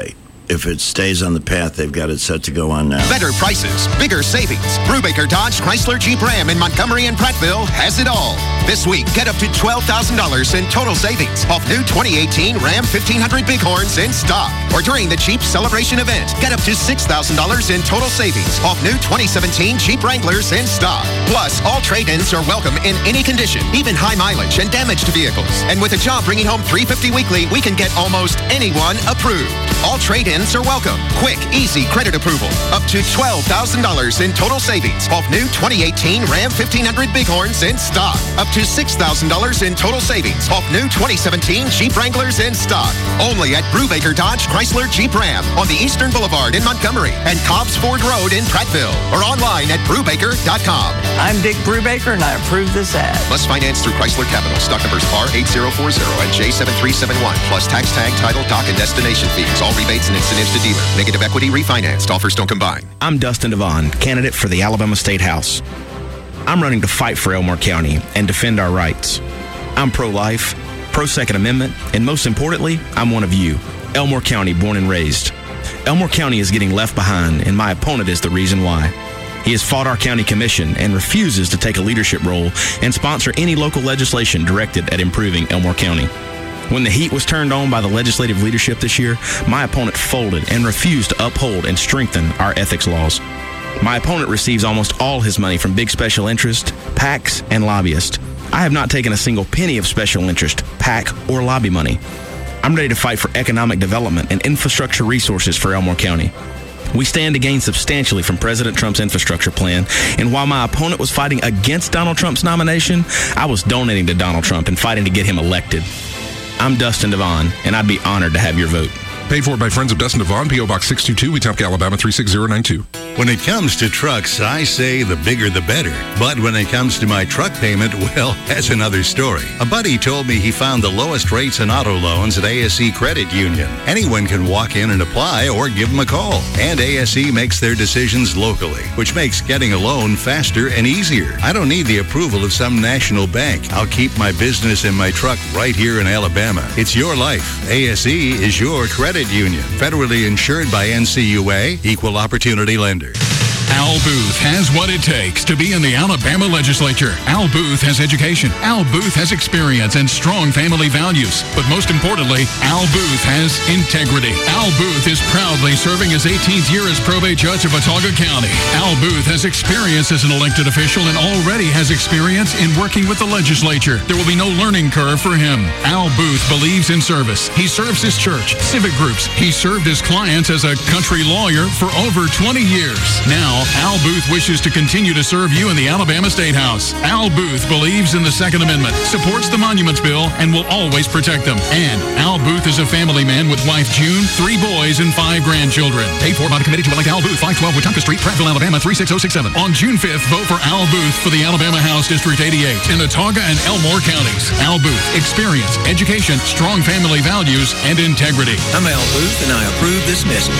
if it stays on the path they've got it set to go on now. Better prices, bigger savings. Brubaker Dodge Chrysler Jeep Ram in Montgomery and Prattville has it all. This week, get up to $12,000 in total savings off new 2018 Ram 1500 Bighorns in stock. Or during the Jeep Celebration event, get up to $6,000 in total savings off new 2017 Jeep Wranglers in stock. Plus, all trade-ins are welcome in any condition, even high mileage and damaged vehicles. And with a job bringing home $350 weekly, we can get almost anyone approved. All trade-ins are welcome. Quick, easy credit approval. Up to $12,000 in total savings off new 2018 Ram 1500 Bighorns in stock. Up to $6,000 in total savings off new 2017 Jeep Wranglers in stock. Only at Brubaker Dodge Chrysler Jeep Ram on the Eastern Boulevard in Montgomery and Cobbs Ford Road in Prattville. Or online at Brubaker.com. I'm Dick Brubaker and I approve this ad. Must finance through Chrysler Capital. Stock numbers R8040 and J7371. Plus tax tag, title, dock, and destination fees. All rebates and incentives to dealer. Negative equity refinanced. Offers don't combine. I'm Dustin Devon, candidate for the Alabama State House. I'm running to fight for Elmore County and defend our rights. I'm pro-life, pro-Second Amendment, and most importantly, I'm one of you, Elmore County born and raised. Elmore County is getting left behind, and my opponent is the reason why. He has fought our county commission and refuses to take a leadership role and sponsor any local legislation directed at improving Elmore County. When the heat was turned on by the legislative leadership this year, my opponent folded and refused to uphold and strengthen our ethics laws. My opponent receives almost all his money from big special interest, PACs, and lobbyists. I have not taken a single penny of special interest, PAC, or lobby money. I'm ready to fight for economic development and infrastructure resources for Elmore County. We stand to gain substantially from President Trump's infrastructure plan, and while my opponent was fighting against Donald Trump's nomination, I was donating to Donald Trump and fighting to get him elected. I'm Dustin Devon, and I'd be honored to have your vote. Paid for by friends of Dustin Devon, P.O. Box 622, Wetumpka, Alabama 36092. When it comes to trucks, I say the bigger the better. But when it comes to my truck payment, well, that's another story. A buddy told me he found the lowest rates in auto loans at ASE Credit Union. Anyone can walk in and apply or give them a call. And ASE makes their decisions locally, which makes getting a loan faster and easier. I don't need the approval of some national bank. I'll keep my business and my truck right here in Alabama. It's your life. ASE is your credit union. Federally insured by NCUA, Equal Opportunity Lender. Al Booth has what it takes to be in the Alabama legislature. Al Booth has education. Al Booth has experience and strong family values. But most importantly, Al Booth has integrity. Al Booth is proudly serving his 18th year as probate judge of Watauga County. Al Booth has experience as an elected official and already has experience in working with the legislature. There will be no learning curve for him. Al Booth believes in service. He serves his church, civic groups. He served his clients as a country lawyer for over 20 years. Now, Al Booth wishes to continue to serve you in the Alabama State House. Al Booth believes in the Second Amendment, supports the Monuments Bill, and will always protect them. And Al Booth is a family man with wife June, 3 boys, and 5 grandchildren. Paid for by the committee to elect Al Booth, 512 Wetumpka Street, Prattville, Alabama, 36067. On June 5th, vote for Al Booth for the Alabama House District 88 in the Watauga and Elmore counties. Al Booth, experience, education, strong family values, and integrity. I'm Al Booth, and I approve this message.